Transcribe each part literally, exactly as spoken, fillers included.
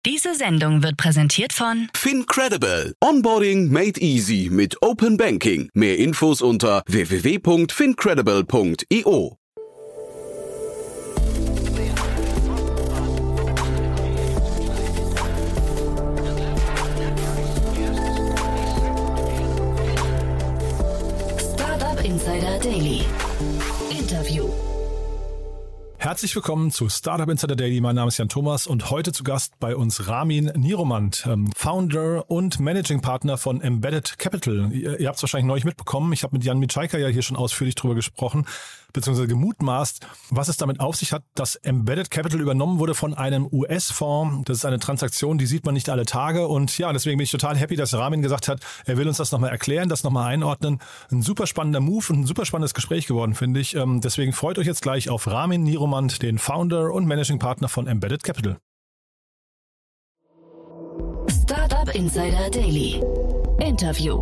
Diese Sendung wird präsentiert von FinCredible. Onboarding made easy mit Open Banking. Mehr Infos unter w w w punkt fincredible punkt i o. Startup Insider Daily. Interview. Herzlich willkommen zu Startup Insider Daily. Mein Name ist Jan Thomas und heute zu Gast bei uns Ramin Niromand, Founder und Managing Partner von Embedded Capital. Ihr, ihr habt es wahrscheinlich neulich mitbekommen. Ich habe mit Jan Micajka ja hier schon ausführlich drüber gesprochen, beziehungsweise gemutmaßt, was es damit auf sich hat, dass Embedded Capital übernommen wurde von einem U S-Fonds. Das ist eine Transaktion, die sieht man nicht alle Tage. Und ja, deswegen bin ich total happy, dass Ramin gesagt hat, er will uns das nochmal erklären, das nochmal einordnen. Ein super spannender Move und ein super spannendes Gespräch geworden, finde ich. Deswegen freut euch jetzt gleich auf Ramin Niromand, den Founder und Managing Partner von Embedded Capital. Startup Insider Daily. Interview.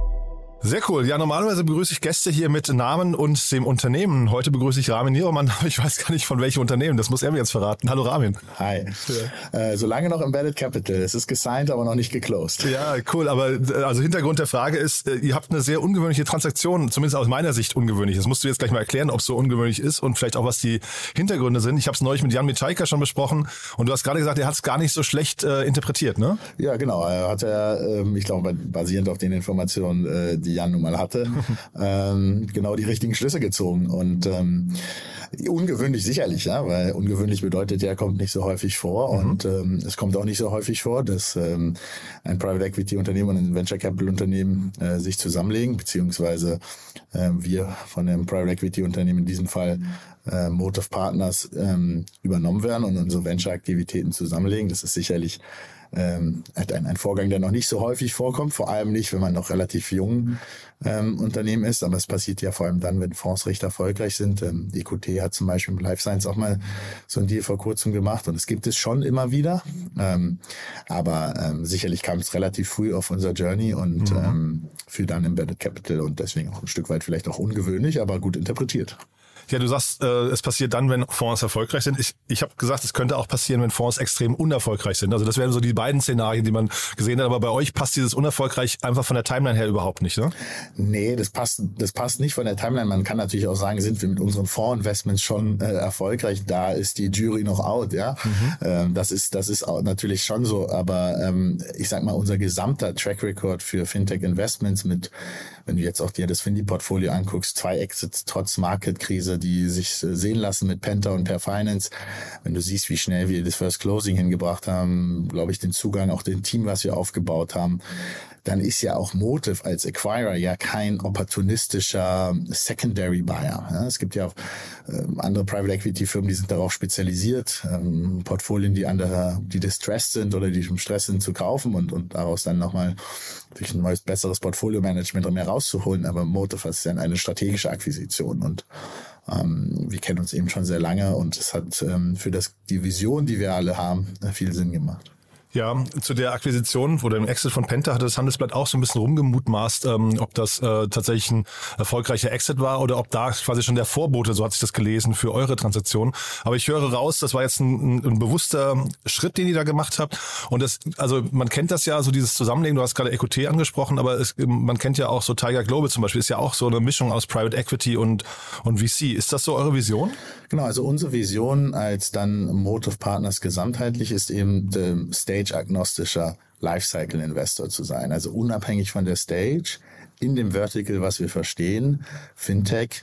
Sehr cool. Ja, normalerweise begrüße ich Gäste hier mit Namen und dem Unternehmen. Heute begrüße ich Ramin Niromand, aber ich weiß gar nicht von welchem Unternehmen. Das muss er mir jetzt verraten. Hallo Ramin. Hi. Ja. Äh, solange noch Embedded Capital. Es ist gesigned, aber noch nicht geclosed. Ja, cool. Aber also Hintergrund der Frage ist, ihr habt eine sehr ungewöhnliche Transaktion, zumindest aus meiner Sicht ungewöhnlich. Das musst du jetzt gleich mal erklären, ob es so ungewöhnlich ist und vielleicht auch, was die Hintergründe sind. Ich habe es neulich mit Jan Micajka schon besprochen und du hast gerade gesagt, er hat es gar nicht so schlecht äh, interpretiert, ne? Ja, genau. Er hat ja, ähm, ich glaube, basierend auf den Informationen, äh, die Jan nun mal hatte, ähm, genau die richtigen Schlüsse gezogen. Und ähm, ungewöhnlich sicherlich, ja, weil ungewöhnlich bedeutet ja, kommt nicht so häufig vor. Mhm. Und ähm, es kommt auch nicht so häufig vor, dass ähm, ein Private Equity Unternehmen und ein Venture Capital Unternehmen äh, sich zusammenlegen, beziehungsweise äh, wir von einem Private Equity Unternehmen in diesem Fall äh, Motive Partners ähm, übernommen werden und unsere Venture Aktivitäten zusammenlegen. Das ist sicherlich Ähm, ein, ein Vorgang, der noch nicht so häufig vorkommt, vor allem nicht, wenn man noch relativ jung ähm, Unternehmen ist, aber es passiert ja vor allem dann, wenn Fonds recht erfolgreich sind. Ähm, E Q T hat zum Beispiel im Life Science auch mal so einen Deal vor kurzem gemacht und es gibt es schon immer wieder, ähm, aber ähm, sicherlich kam es relativ früh auf unser Journey und mhm. ähm, für dann Embedded Capital und deswegen auch ein Stück weit vielleicht auch ungewöhnlich, aber gut interpretiert. Ja, du sagst, äh, es passiert dann, wenn Fonds erfolgreich sind. Ich, ich habe gesagt, es könnte auch passieren, wenn Fonds extrem unerfolgreich sind. Also das wären so die beiden Szenarien, die man gesehen hat. Aber bei euch passt dieses unerfolgreich einfach von der Timeline her überhaupt nicht, ne? Nee, das passt, das passt nicht von der Timeline. Man kann natürlich auch sagen, sind wir mit unseren Fondsinvestments schon äh, erfolgreich. Da ist die Jury noch out, ja. Mhm. Ähm, das ist, das ist auch natürlich schon so. Aber ähm, ich sag mal, unser gesamter Track Record für Fintech Investments mit, wenn du jetzt auch dir das Findy-Portfolio anguckst, zwei Exits trotz Market-Krise, die sich sehen lassen mit Penta und Per Finance. Wenn du siehst, wie schnell wir das First Closing hingebracht haben, glaube ich, den Zugang, auch den Team, was wir aufgebaut haben, dann ist ja auch Motive als Acquirer ja kein opportunistischer Secondary Buyer. Ja, es gibt ja auch äh, andere Private Equity Firmen, die sind darauf spezialisiert, ähm, Portfolien, die andere, die distressed sind oder die im Stress sind, zu kaufen und, und daraus dann nochmal durch ein neues, besseres Portfolio-Management mehr rauszuholen. Aber Motive ist ja eine strategische Akquisition und ähm, wir kennen uns eben schon sehr lange und es hat ähm, für das, die Vision, die wir alle haben, viel Sinn gemacht. Ja, zu der Akquisition oder dem Exit von Penta hatte das Handelsblatt auch so ein bisschen rumgemutmaßt, ähm, ob das äh, tatsächlich ein erfolgreicher Exit war oder ob da quasi schon der Vorbote, so hat sich das gelesen, für eure Transaktion. Aber ich höre raus, das war jetzt ein, ein, ein bewusster Schritt, den ihr da gemacht habt. Und das, also man kennt das ja, so dieses Zusammenlegen, du hast gerade E Q T angesprochen, aber es, man kennt ja auch so Tiger Global zum Beispiel, ist ja auch so eine Mischung aus Private Equity und, und V C. Ist das so eure Vision? Genau, also unsere Vision als dann Motive Partners gesamtheitlich ist eben ähm, Stage-agnostischer Lifecycle-Investor zu sein. Also unabhängig von der Stage, in dem Vertical, was wir verstehen, Fintech,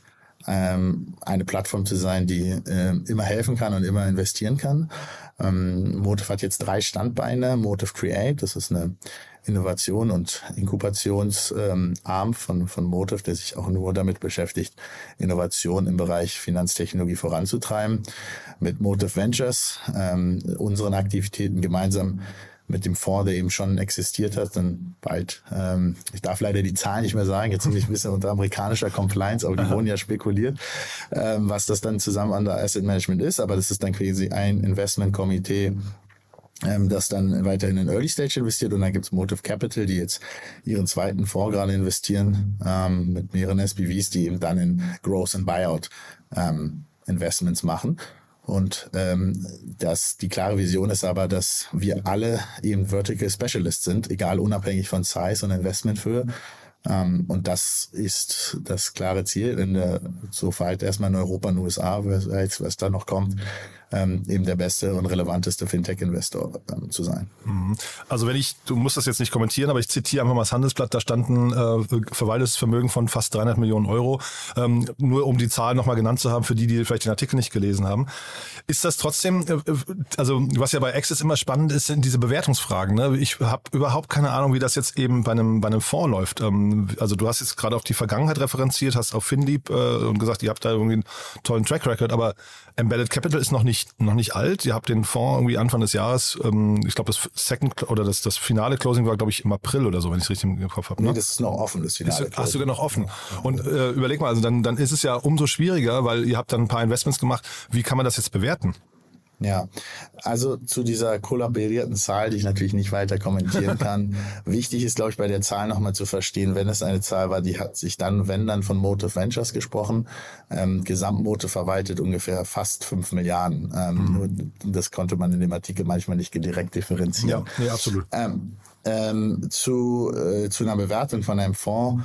ähm, eine Plattform zu sein, die äh, immer helfen kann und immer investieren kann. Ähm, Motive hat jetzt drei Standbeine. Motive Create, das ist eine Innovation- und Inkubationsarm ähm, von, von Motive, der sich auch nur damit beschäftigt, Innovation im Bereich Finanztechnologie voranzutreiben. Mit Motive Ventures, ähm, unseren Aktivitäten gemeinsam mit dem Fonds, der eben schon existiert hat, dann bald, ähm, ich darf leider die Zahlen nicht mehr sagen, jetzt bin ich ein bisschen unter amerikanischer Compliance, aber die wurden ja spekuliert, ähm, was das dann zusammen an der Asset Management ist, aber das ist dann quasi ein Investmentkomitee, ähm, das dann weiterhin in Early Stage investiert, und dann gibt's Motive Capital, die jetzt ihren zweiten Fonds gerade investieren, ähm, mit mehreren S P Vs, die eben dann in Growth and Buyout ähm, Investments machen. Und ähm, das, die klare Vision ist aber, dass wir alle eben Vertical Specialists sind, egal unabhängig von Size und Investmenthöhe. Ähm, und das ist das klare Ziel, in der, so verhalten erstmal in Europa und U S A, was, was da noch kommt, ähm, eben der beste und relevanteste Fintech-Investor ähm, zu sein. Also wenn ich, du musst das jetzt nicht kommentieren, aber ich zitiere einfach mal das Handelsblatt, da standen äh, verwaltetes Vermögen von fast dreihundert Millionen Euro, ähm, nur um die Zahlen nochmal genannt zu haben, für die, die vielleicht den Artikel nicht gelesen haben. Ist das trotzdem, äh, also was ja bei Access immer spannend ist, sind diese Bewertungsfragen. Ne? Ich habe überhaupt keine Ahnung, wie das jetzt eben bei einem, bei einem Fonds läuft. Ähm, also du hast jetzt gerade auf die Vergangenheit referenziert, hast auf Finlieb äh, und gesagt, ihr habt da irgendwie einen tollen Track Record, aber Embedded Capital ist noch nicht noch nicht alt. Ihr habt den Fonds irgendwie Anfang des Jahres, ähm, ich glaube das Second oder das das finale Closing war, glaube ich, im April oder so, wenn ich es richtig im Kopf habe. Ne? Nee, das ist noch offen, das finale Closing. Ach, sogar noch offen. Und äh, überleg mal, also dann dann ist es ja umso schwieriger, weil ihr habt dann ein paar Investments gemacht. Wie kann man das jetzt bewerten? Ja, also zu dieser kollaborierten Zahl, die ich natürlich nicht weiter kommentieren kann. Wichtig ist, glaube ich, bei der Zahl nochmal zu verstehen, wenn es eine Zahl war, die hat sich dann, wenn dann von Motive Ventures gesprochen. Ähm, Gesamtmotive verwaltet ungefähr fast fünf Milliarden. Ähm, mhm. Das konnte man in dem Artikel manchmal nicht direkt differenzieren. Ja, ja, absolut. Ähm, ähm, zu, äh, zu einer Bewertung von einem Fonds.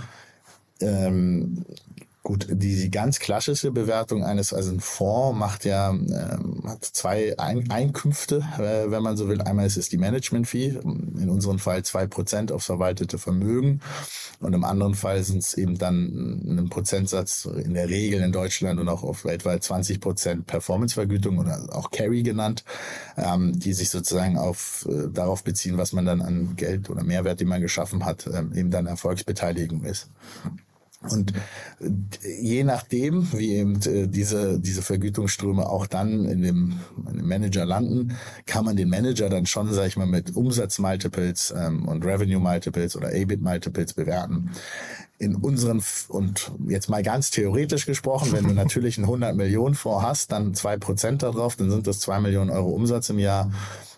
Ähm, Gut, die, die ganz klassische Bewertung eines, also ein Fonds macht ja, ähm, hat zwei Ein- Einkünfte, äh, wenn man so will. Einmal ist es die Management-Fee, in unserem Fall zwei Prozent aufs verwaltete Vermögen. Und im anderen Fall sind es eben dann ein Prozentsatz, in der Regel in Deutschland und auch auf weltweit zwanzig Prozent Performance-Vergütung oder auch Carry genannt, ähm, die sich sozusagen auf äh, darauf beziehen, was man dann an Geld oder Mehrwert, den man geschaffen hat, ähm, eben dann Erfolgsbeteiligung ist. Und je nachdem, wie eben diese diese Vergütungsströme auch dann in dem, in dem Manager landen, kann man den Manager dann schon, sag ich mal, mit Umsatzmultiples ähm, und Revenue-Multiples oder E B I T-Multiples bewerten. In unseren, und jetzt mal ganz theoretisch gesprochen, wenn du natürlich einen hundert Millionen Fonds hast, dann zwei Prozent darauf, dann sind das zwei Millionen Euro Umsatz im Jahr.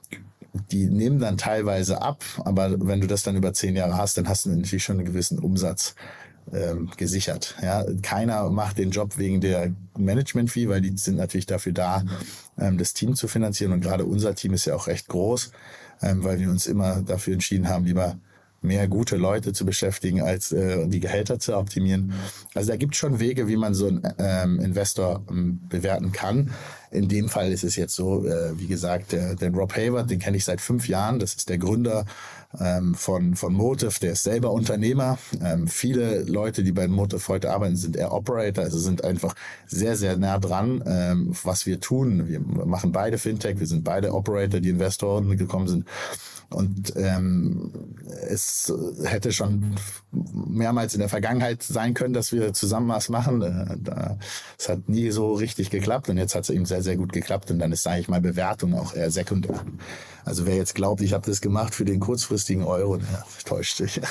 Die nehmen dann teilweise ab, aber wenn du das dann über zehn Jahre hast, dann hast du natürlich schon einen gewissen Umsatz Ähm, gesichert. Ja, keiner macht den Job wegen der Management-Fee, weil die sind natürlich dafür da, ähm, das Team zu finanzieren. Und gerade unser Team ist ja auch recht groß, ähm, weil wir uns immer dafür entschieden haben, lieber mehr gute Leute zu beschäftigen, als äh, die Gehälter zu optimieren. Also da gibt es schon Wege, wie man so einen ähm, Investor ähm, bewerten kann. In dem Fall ist es jetzt so, äh, wie gesagt, der, der Rob Hayward, den kenne ich seit fünf Jahren. Das ist der Gründer ähm, von von Motive, der ist selber Unternehmer. Ähm, viele Leute, die bei Motive heute arbeiten, sind eher Operator, also sind einfach sehr, sehr nah dran, ähm, was wir tun. Wir machen beide Fintech, wir sind beide Operator, die Investoren gekommen sind. Und ähm, es hätte schon mehrmals in der Vergangenheit sein können, dass wir zusammen was machen. Äh, da, es hat nie so richtig geklappt und jetzt hat es eben sehr, sehr gut geklappt. Und dann ist, sage ich mal, Bewertung auch eher sekundär. Also wer jetzt glaubt, ich habe das gemacht für den kurzfristigen Euro, der täuscht sich.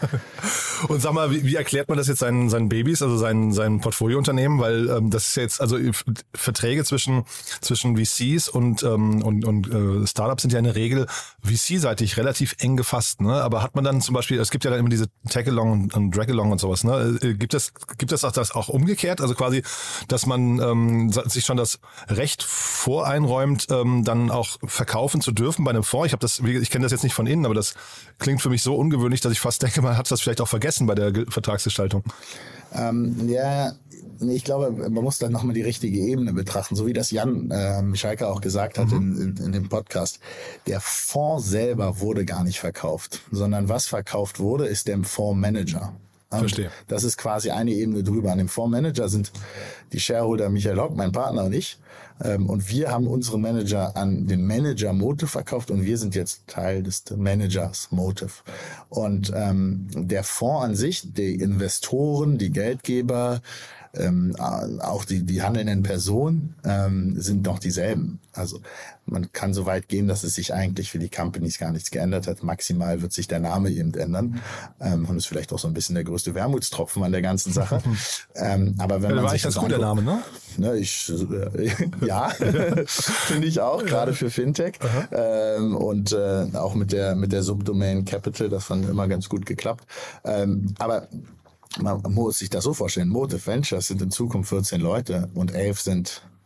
Und sag mal, wie, wie erklärt man das jetzt seinen, seinen Babys, also seinen, seinen Portfoliounternehmen? Weil ähm, das ist jetzt, also Verträge zwischen zwischen V Cs und ähm, und, und äh, Startups sind ja in der Regel V C-seitig relativ eng gefasst. Ne? Aber hat man dann zum Beispiel, es gibt ja dann immer diese Tag-along und, und Drag-along und sowas. Ne? Gibt es gibt es auch das auch umgekehrt? Also quasi, dass man ähm, sich schon das Recht voreinräumt, ähm, dann auch verkaufen zu dürfen bei einem Fonds. Ich habe das, ich kenne das jetzt nicht von innen, aber das klingt für mich so ungewöhnlich, dass ich fast denke, man hat das vielleicht auch vergessen bei der Vertragsgestaltung. Ähm, ja, ich glaube, man muss dann nochmal die richtige Ebene betrachten, so wie das Jan äh, Schalke auch gesagt hat mhm. in, in, in dem Podcast. Der Fonds selber wurde gar nicht verkauft, sondern was verkauft wurde, ist der Fondsmanager. Verstehe. Das ist quasi eine Ebene drüber. An dem Fondsmanager sind die Shareholder Michael Hock, mein Partner und ich. Und wir haben unseren Manager an den Manager Motive verkauft und wir sind jetzt Teil des Managers Motive. Und ähm, der Fonds an sich, die Investoren, die Geldgeber, ähm, auch die, die handelnden Personen ähm, sind noch dieselben. Also man kann so weit gehen, dass es sich eigentlich für die Companies gar nichts geändert hat. Maximal wird sich der Name eben ändern. Ähm, und ist vielleicht auch so ein bisschen der größte Wermutstropfen an der ganzen Sache. ähm, aber wenn ja, man war sich das das gut, der Name, ne? Ne, ich, äh, ja, finde ich auch, gerade für Fintech. Ähm, und äh, auch mit der mit der Subdomain Capital, das fand immer ganz gut geklappt. Ähm, aber man muss sich das so vorstellen, Motive Ventures sind in Zukunft vierzehn Leute und elf sind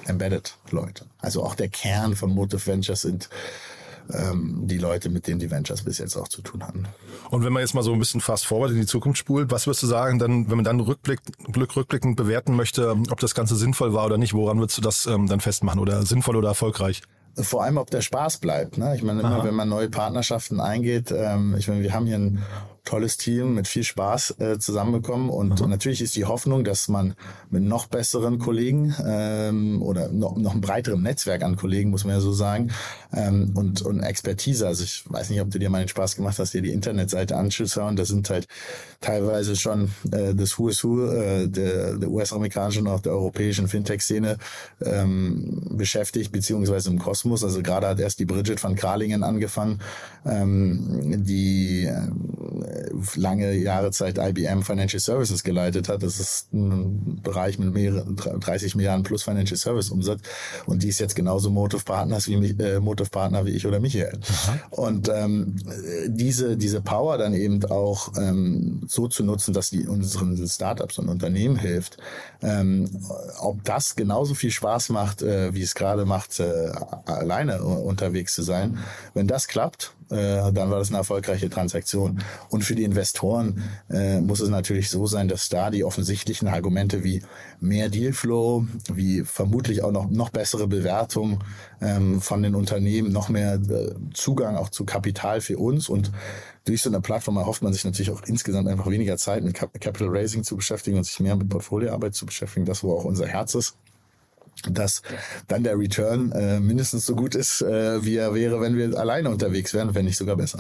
Embedded-Leute. Also auch der Kern von Motive Ventures sind ähm, die Leute, mit denen die Ventures bis jetzt auch zu tun hatten. Und wenn man jetzt mal so ein bisschen fast forward in die Zukunft spult, was würdest du sagen, dann, wenn man dann rückblick, rückblickend bewerten möchte, ob das Ganze sinnvoll war oder nicht, woran würdest du das ähm, dann festmachen oder sinnvoll oder erfolgreich? Vor allem, ob der Spaß bleibt. Ne? Ich meine, immer, wenn man neue Partnerschaften eingeht, ähm, ich meine, wir haben hier ein tolles Team mit viel Spaß äh, zusammenbekommen und mhm. natürlich ist die Hoffnung, dass man mit noch besseren Kollegen ähm, oder noch, noch ein breiterem Netzwerk an Kollegen, muss man ja so sagen, ähm, und, und Expertise, also ich weiß nicht, ob du dir mal den Spaß gemacht hast, dir die Internetseite anzuschauen, da sind halt teilweise schon äh, das Who is Who äh, der, der U S-amerikanischen und auch der europäischen Fintech-Szene ähm, beschäftigt, beziehungsweise im Kosmos, also gerade hat erst die Bridget van Kralingen angefangen, ähm, die äh, lange Jahre Zeit I B M Financial Services geleitet hat. Das ist ein Bereich mit mehreren, dreißig Milliarden plus Financial Service Umsatz. Und die ist jetzt genauso Motive Partners wie äh, Motive Partner wie ich oder Michael. Aha. Und ähm, diese diese Power dann eben auch ähm, so zu nutzen, dass die unseren Startups und Unternehmen hilft. Ähm, ob das genauso viel Spaß macht, äh, wie es gerade macht, äh, alleine unterwegs zu sein. Wenn das klappt, äh, dann war das eine erfolgreiche Transaktion. Und für die Investoren äh, muss es natürlich so sein, dass da die offensichtlichen Argumente wie mehr Dealflow, wie vermutlich auch noch noch bessere Bewertung ähm, von den Unternehmen, noch mehr äh, Zugang auch zu Kapital für uns und durch so eine Plattform erhofft man sich natürlich auch insgesamt einfach weniger Zeit mit Capital Raising zu beschäftigen und sich mehr mit Portfolioarbeit zu beschäftigen, das wo auch unser Herz ist. Dass dann der Return äh, mindestens so gut ist, äh, wie er wäre, wenn wir alleine unterwegs wären, wenn nicht sogar besser.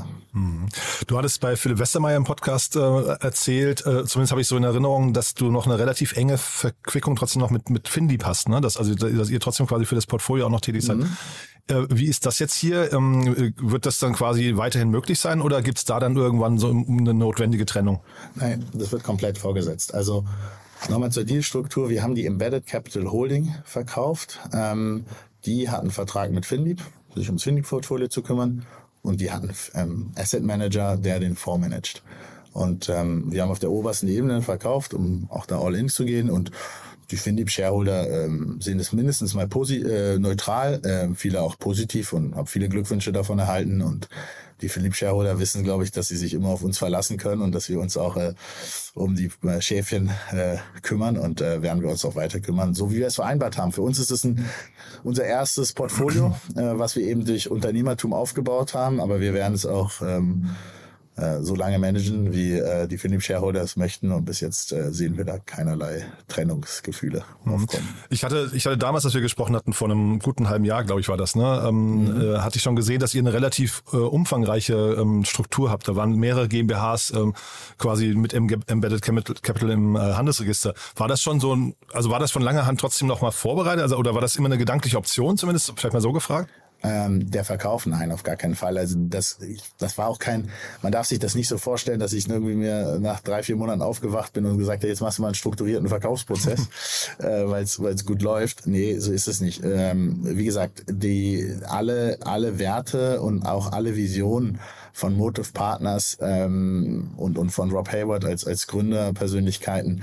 Du hattest bei Philipp Westermeier im Podcast äh, erzählt, äh, zumindest habe ich so in Erinnerung, dass du noch eine relativ enge Verquickung trotzdem noch mit mit Finlieb hast, ne? Dass also dass ihr trotzdem quasi für das Portfolio auch noch tätig seid. Mhm. Äh, wie ist das jetzt hier? Ähm, wird das dann quasi weiterhin möglich sein oder gibt es da dann irgendwann so eine notwendige Trennung? Nein, das wird komplett vorgesetzt. Also nochmal zur Dealstruktur. Wir haben die Embedded Capital Holding verkauft. Ähm, die hatten einen Vertrag mit Finlieb, sich ums Finlieb-Portfolio zu kümmern. Und die hatten ähm, Asset Manager, der den Fonds managt. Und ähm, wir haben auf der obersten Ebene verkauft, um auch da all in zu gehen. Und die Finlieb-Shareholder ähm, sehen es mindestens mal posi- äh, neutral, äh, viele auch positiv und haben viele Glückwünsche davon erhalten. Und die Finlieb-Shareholder wissen, glaube ich, dass sie sich immer auf uns verlassen können und dass wir uns auch äh, um die äh, Schäfchen äh, kümmern und äh, werden wir uns auch weiter kümmern, so wie wir es vereinbart haben. Für uns ist es ein, unser erstes Portfolio, äh, was wir eben durch Unternehmertum aufgebaut haben, aber wir werden es auch ähm, äh, so lange managen, wie äh, die Finlieb-Shareholder es möchten und bis jetzt äh, sehen wir da keinerlei Trennungsgefühle mhm. aufkommen. Ich hatte, ich hatte damals, als wir gesprochen hatten, vor einem guten halben Jahr, glaube ich, war das, ne, ähm, mhm. äh, hatte ich schon gesehen, dass ihr eine relativ äh, umfangreiche ähm, Struktur habt. Da waren mehrere GmbHs ähm, quasi mit Embedded Capital im äh, Handelsregister. War das schon so ein, also war das von langer Hand trotzdem noch mal vorbereitet, also oder war das immer eine gedankliche Option zumindest, vielleicht mal so gefragt? Ähm, der Verkauf, nein, auf gar keinen Fall. Also das, ich, das war auch kein, man darf sich das nicht so vorstellen, dass ich irgendwie mir nach drei, vier Monaten aufgewacht bin und gesagt habe, jetzt machst du mal einen strukturierten Verkaufsprozess, äh, weil es weil es gut läuft. Nee, so ist es nicht. Ähm, wie gesagt, die alle alle Werte und auch alle Visionen von Motive Partners ähm, und und von Rob Hayward als als Gründerpersönlichkeiten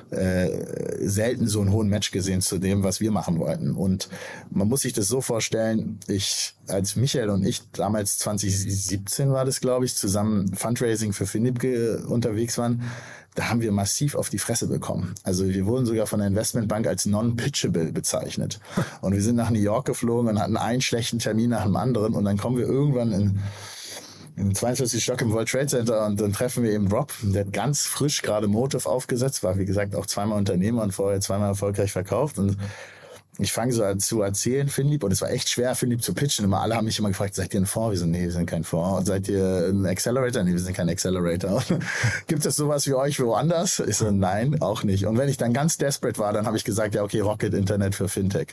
äh, selten so einen hohen Match gesehen zu dem, was wir machen wollten. Und man muss sich das so vorstellen, ich, als Michael und ich damals zwanzig siebzehn war das, glaube ich, zusammen Fundraising für Finlieb ge- unterwegs waren, da haben wir massiv auf die Fresse bekommen. Also wir wurden sogar von der Investmentbank als non-pitchable bezeichnet. Und wir sind nach New York geflogen und hatten einen schlechten Termin nach dem anderen und dann kommen wir irgendwann in im zweiundvierzigsten Stock im World Trade Center und dann treffen wir eben Rob, der hat ganz frisch gerade Motive aufgesetzt, war wie gesagt auch zweimal Unternehmer und vorher zweimal erfolgreich verkauft und ich fange so an zu erzählen, Finlieb, und es war echt schwer, Finlieb zu pitchen. Immer alle haben mich immer gefragt, seid ihr ein Fonds? Wir sind, nee, wir sind kein Fonds. Und seid ihr ein Accelerator? Nee, wir sind kein Accelerator. Gibt es sowas wie euch woanders? Ich so, nein, auch nicht. Und wenn ich dann ganz desperate war, dann habe ich gesagt, ja, okay, Rocket Internet für Fintech.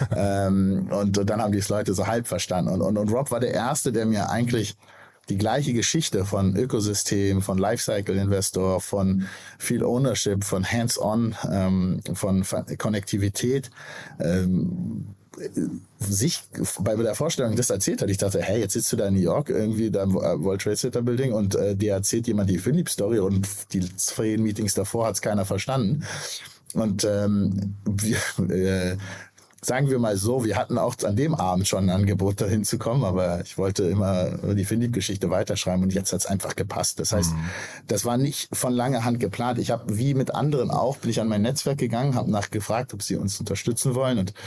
ähm, und, und dann haben die Leute so halb verstanden. Und, und, und Rob war der Erste, der mir eigentlich die gleiche Geschichte von Ökosystem, von Lifecycle Investor, von viel Ownership, von Hands-on, ähm, von Konnektivität, ähm, sich bei der Vorstellung das erzählt hat. Ich dachte, hey, jetzt sitzt du da in New York, irgendwie da im World Trade Center Building und äh, dir erzählt jemand die Finlieb-Story und die zwei Meetings davor hat es keiner verstanden. Und ähm, wir, äh, sagen wir mal so, wir hatten auch an dem Abend schon ein Angebot, dahin zu kommen, aber ich wollte immer die Finlieb-Geschichte weiterschreiben und jetzt hat es einfach gepasst. Das heißt, mhm. das war nicht von langer Hand geplant. Ich habe, wie mit anderen auch, bin ich an mein Netzwerk gegangen, habe nachgefragt, ob sie uns unterstützen wollen und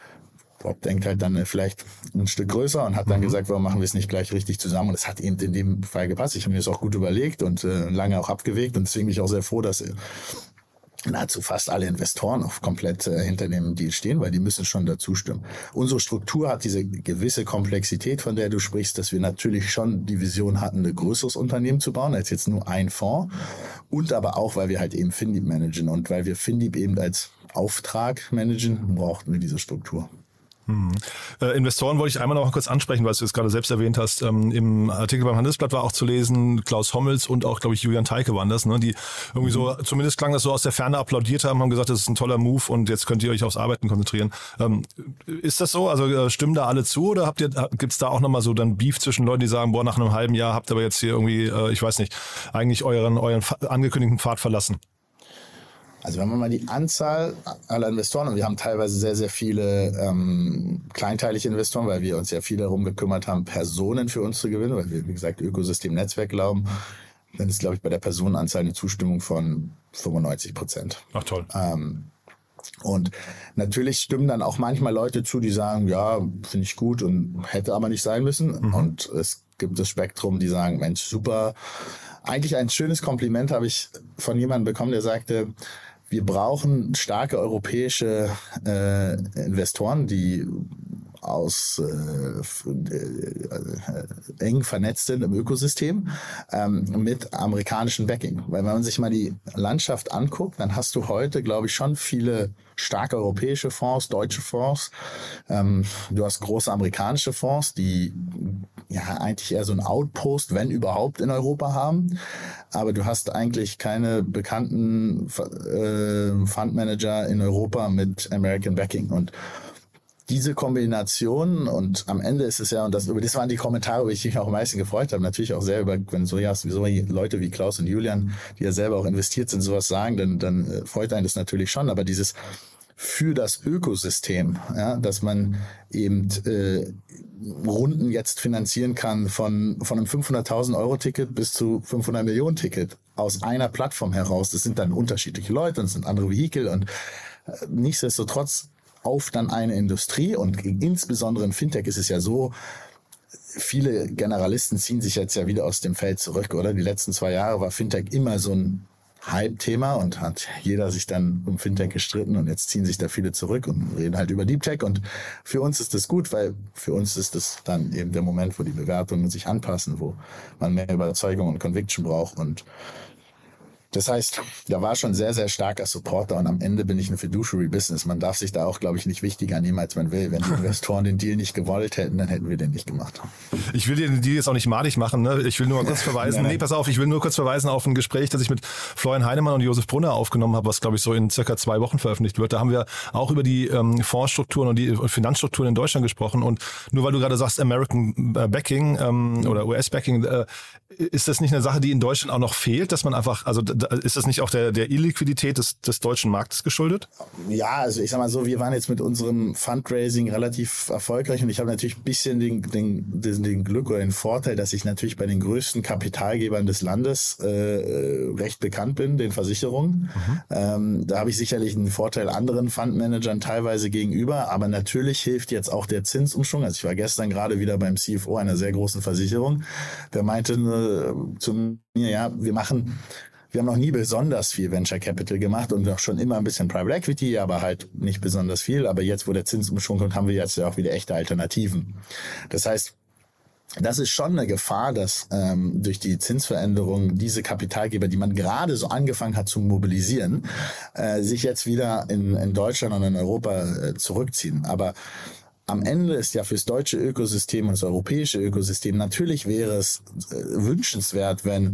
Bob denkt halt dann vielleicht ein Stück größer und hat dann mhm. gesagt, warum machen wir es nicht gleich richtig zusammen? Und es hat eben in dem Fall gepasst. Ich habe mir das auch gut überlegt und äh, lange auch abgewegt und deswegen bin ich auch sehr froh, dass nahezu fast alle Investoren auch komplett äh, hinter dem Deal stehen, weil die müssen schon dazu stimmen. Unsere Struktur hat diese gewisse Komplexität, von der du sprichst, dass wir natürlich schon die Vision hatten, ein größeres Unternehmen zu bauen, als jetzt nur ein Fonds. Und aber auch, weil wir halt eben Finlieb managen und weil wir Finlieb eben als Auftrag managen, brauchten wir diese Struktur. Hm. Äh, Investoren wollte ich einmal noch kurz ansprechen, weil du es gerade selbst erwähnt hast. Ähm, Im Artikel beim Handelsblatt war auch zu lesen, Klaus Hommels und auch, glaube ich, Julian Teike waren das, ne? Die irgendwie so, zumindest klang das so aus der Ferne applaudiert haben, haben gesagt, das ist ein toller Move und jetzt könnt ihr euch aufs Arbeiten konzentrieren. Ähm, ist das so? Also äh, stimmen da alle zu oder habt ihr, gibt's da auch nochmal so dann Beef zwischen Leuten, die sagen, boah, nach einem halben Jahr habt ihr aber jetzt hier irgendwie, äh, ich weiß nicht, eigentlich euren, euren angekündigten Pfad verlassen? Also wenn man mal die Anzahl aller Investoren, und wir haben teilweise sehr, sehr viele ähm, kleinteilige Investoren, weil wir uns ja viel darum gekümmert haben, Personen für uns zu gewinnen, weil wir, wie gesagt, Ökosystem-Netzwerk glauben, dann ist, glaube ich, bei der Personenanzahl eine Zustimmung von fünfundneunzig Prozent. Ach toll. Ähm, und natürlich stimmen dann auch manchmal Leute zu, die sagen, ja, finde ich gut und hätte aber nicht sein müssen. Mhm. Und es gibt das Spektrum, die sagen, Mensch, super. Eigentlich ein schönes Kompliment habe ich von jemandem bekommen, der sagte, wir brauchen starke europäische äh, Investoren, die aus äh, äh, eng vernetzt sind im Ökosystem ähm, mit amerikanischem Backing. Weil wenn man sich mal die Landschaft anguckt, dann hast du heute, glaube ich, schon viele starke europäische Fonds, deutsche Fonds. Ähm, du hast große amerikanische Fonds, die ja eigentlich eher so ein Outpost, wenn überhaupt, in Europa haben. Aber du hast eigentlich keine bekannten äh, Fundmanager in Europa mit American Backing. Und diese Kombination, und am Ende ist es ja, und das, über das waren die Kommentare, wo ich mich auch am meisten gefreut habe, natürlich auch sehr über, wenn so, ja, so Leute wie Klaus und Julian, die ja selber auch investiert sind, sowas sagen, dann, dann freut einen das natürlich schon, aber dieses für das Ökosystem, ja, dass man eben äh, Runden jetzt finanzieren kann von von einem fünfhunderttausend Euro Ticket bis zu fünfhundert Millionen Ticket aus einer Plattform heraus. Das sind dann unterschiedliche Leute und es sind andere Vehikel und äh, nichtsdestotrotz auf dann eine Industrie und insbesondere in Fintech ist es ja so, viele Generalisten ziehen sich jetzt ja wieder aus dem Feld zurück, oder? Die letzten zwei Jahre war Fintech immer so ein Hype-Thema und hat jeder sich dann um Fintech gestritten und jetzt ziehen sich da viele zurück und reden halt über Deep Tech und für uns ist das gut, weil für uns ist das dann eben der Moment, wo die Bewertungen sich anpassen, wo man mehr Überzeugung und Conviction braucht und das heißt, da war schon sehr, sehr starker Supporter und am Ende bin ich ein Fiduciary Business. Man darf sich da auch, glaube ich, nicht wichtiger nehmen, als man will. Wenn die Investoren den Deal nicht gewollt hätten, dann hätten wir den nicht gemacht. Ich will dir den Deal jetzt auch nicht madig machen. Ne? Ich will nur mal kurz verweisen. nein, nein. Nee, pass auf, ich will nur kurz verweisen auf ein Gespräch, das ich mit Florian Heinemann und Josef Brunner aufgenommen habe, was, glaube ich, so in circa zwei Wochen veröffentlicht wird. Da haben wir auch über die ähm, Fondsstrukturen und die Finanzstrukturen in Deutschland gesprochen. Und nur weil du gerade sagst, American Backing ähm, oder U S-Backing, äh, ist das nicht eine Sache, die in Deutschland auch noch fehlt, dass man einfach, also ist das nicht auch der, der Illiquidität des, des deutschen Marktes geschuldet? Ja, also ich sag mal so, wir waren jetzt mit unserem Fundraising relativ erfolgreich und ich habe natürlich ein bisschen den, den, den, den Glück oder den Vorteil, dass ich natürlich bei den größten Kapitalgebern des Landes äh, recht bekannt bin, den Versicherungen. Mhm. Ähm, da habe ich sicherlich einen Vorteil anderen Fundmanagern teilweise gegenüber, aber natürlich hilft jetzt auch der Zinsumschwung. Also ich war gestern gerade wieder beim C F O einer sehr großen Versicherung, der meinte äh, zu mir, ja, wir machen Wir haben noch nie besonders viel Venture Capital gemacht und auch schon immer ein bisschen Private Equity, aber halt nicht besonders viel. Aber jetzt, wo der Zinsumschwung kommt, haben wir jetzt ja auch wieder echte Alternativen. Das heißt, das ist schon eine Gefahr, dass ähm, durch die Zinsveränderung diese Kapitalgeber, die man gerade so angefangen hat zu mobilisieren, äh, sich jetzt wieder in, in Deutschland und in Europa äh, zurückziehen. Aber am Ende ist ja fürs deutsche Ökosystem und das europäische Ökosystem, natürlich wäre es äh, wünschenswert, wenn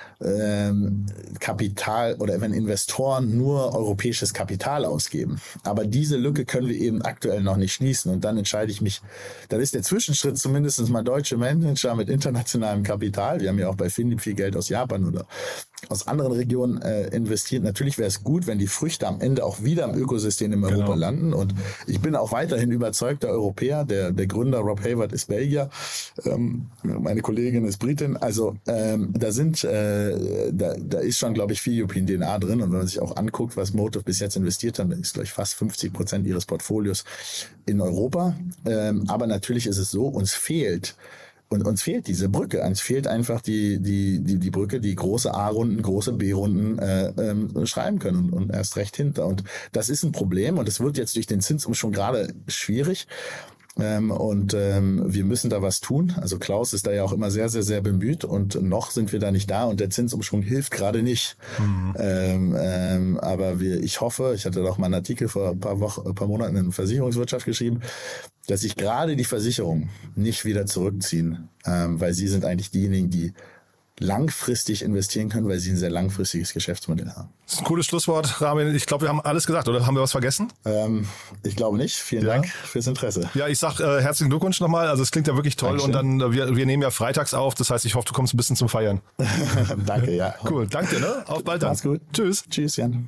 ähm, Kapital oder wenn Investoren nur europäisches Kapital ausgeben. Aber diese Lücke können wir eben aktuell noch nicht schließen. Und dann entscheide ich mich, dann ist der Zwischenschritt zumindest mal deutsche Manager mit internationalem Kapital. Wir haben ja auch bei Finlieb viel Geld aus Japan oder aus anderen Regionen äh, investiert. Natürlich wäre es gut, wenn die Früchte am Ende auch wieder im Ökosystem in Europa genau. landen. Und ich bin auch weiterhin überzeugter Europäer. Der, der Gründer Rob Hayward ist Belgier. Ähm, meine Kollegin ist Britin. Also ähm, da sind, äh, da, da ist schon, glaube ich, viel European D N A drin. Und wenn man sich auch anguckt, was Motive bis jetzt investiert hat, dann ist, glaube ich, fast fünfzig Prozent ihres Portfolios in Europa. Ähm, aber natürlich ist es so, uns fehlt Und uns fehlt diese Brücke. Uns fehlt einfach die die die die Brücke, die große A-Runden, große B-Runden äh, ähm, schreiben können und, und erst recht hinter. Und das ist ein Problem und es wird jetzt durch den Zinsumschwung gerade schwierig. Ähm, und ähm, wir müssen da was tun. Also Klaus ist da ja auch immer sehr, sehr, sehr bemüht und noch sind wir da nicht da und der Zinsumschwung hilft gerade nicht. Mhm. Ähm, ähm, aber wir, ich hoffe, ich hatte doch mal einen Artikel vor ein paar Wochen, ein paar Monaten in Versicherungswirtschaft geschrieben, dass sich gerade die Versicherungen nicht wieder zurückziehen, ähm, weil sie sind eigentlich diejenigen, die langfristig investieren können, weil sie ein sehr langfristiges Geschäftsmodell haben. Das ist ein cooles Schlusswort, Ramin. Ich glaube, wir haben alles gesagt, oder haben wir was vergessen? Ähm, ich glaube nicht. Vielen ja. Dank fürs Interesse. Ja, ich sag äh, herzlichen Glückwunsch nochmal. Also es klingt ja wirklich toll. Dankeschön. Und dann, äh, wir, wir nehmen ja freitags auf. Das heißt, ich hoffe, du kommst ein bisschen zum Feiern. Danke, ja. Cool, danke dir. Ne? Auf bald dann. Mach's gut. Tschüss. Tschüss, Jan.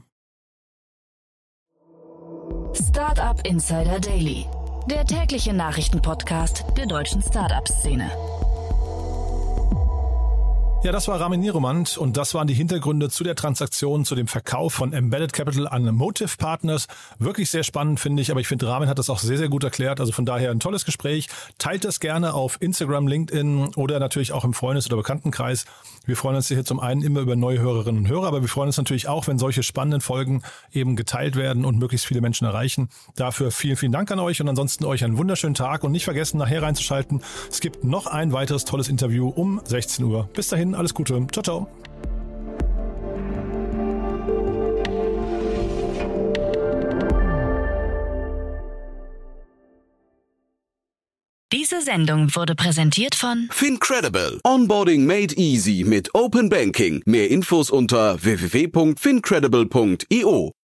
Startup Insider Daily, der tägliche Nachrichtenpodcast der deutschen Startup-Szene. Ja, das war Ramin Niromand und das waren die Hintergründe zu der Transaktion, zu dem Verkauf von Embedded Capital an Motive Partners. Wirklich sehr spannend, finde ich, aber ich finde, Ramin hat das auch sehr, sehr gut erklärt. Also von daher ein tolles Gespräch. Teilt das gerne auf Instagram, LinkedIn oder natürlich auch im Freundes- oder Bekanntenkreis. Wir freuen uns hier zum einen immer über neue Hörerinnen und Hörer, aber wir freuen uns natürlich auch, wenn solche spannenden Folgen eben geteilt werden und möglichst viele Menschen erreichen. Dafür vielen, vielen Dank an euch und ansonsten euch einen wunderschönen Tag und nicht vergessen, nachher reinzuschalten. Es gibt noch ein weiteres tolles Interview um sechzehn Uhr. Bis dahin, alles Gute. Ciao, ciao. Diese Sendung wurde präsentiert von FinCredible. Onboarding made easy mit Open Banking. Mehr Infos unter w w w punkt fincredible punkt i o.